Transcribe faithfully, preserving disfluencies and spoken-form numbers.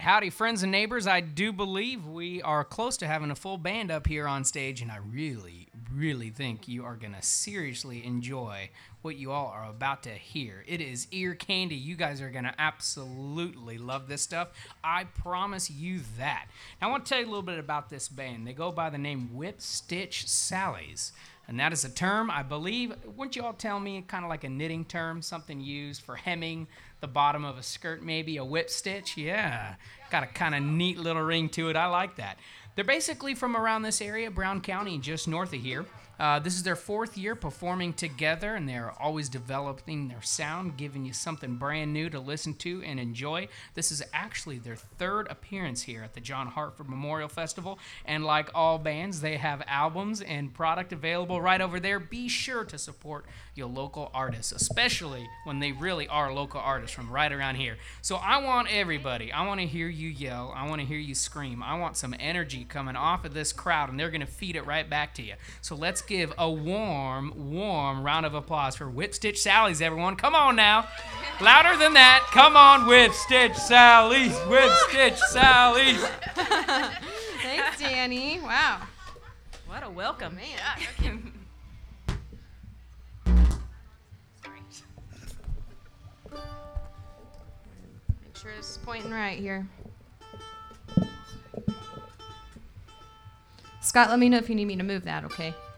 Howdy, friends and neighbors. I do believe we are close to having a full band up here on stage, and I really, really think you are going to seriously enjoy what you all are about to hear. It is ear candy. You guys are going to absolutely love this stuff. I promise you that. Now, I want to tell you a little bit about this band. They go by the name Whip Stitch Sallies. And that is a term, I believe, wouldn't you all tell me, kind of like a knitting term, something used for hemming the bottom of a skirt, maybe a whip stitch? Yeah, got a kind of neat little ring to it. I like that. They're basically from around this area, Brown County, just north of here. Uh, this is their fourth year performing together, and they're always developing their sound, giving you something brand new to listen to and enjoy. This is actually their third appearance here at the John Hartford Memorial Festival, and like all bands, they have albums and product available right over there. Be sure to support your local artists, especially when they really are local artists from right around here. So I want everybody, I want to hear you yell, I want to hear you scream, I want some energy coming off of this crowd, and they're going to feed it right back to you. So let's give a warm, warm round of applause for Whip Stitch Sallies, everyone. Come on now. Louder than that. Come on, Whip Stitch Sallies. Whip Stitch Sallies. Thanks, Danny. Wow. What a welcome. Man. Yeah, Sorry. Make sure it's pointing right here. Scott, let me know if you need me to move that, okay?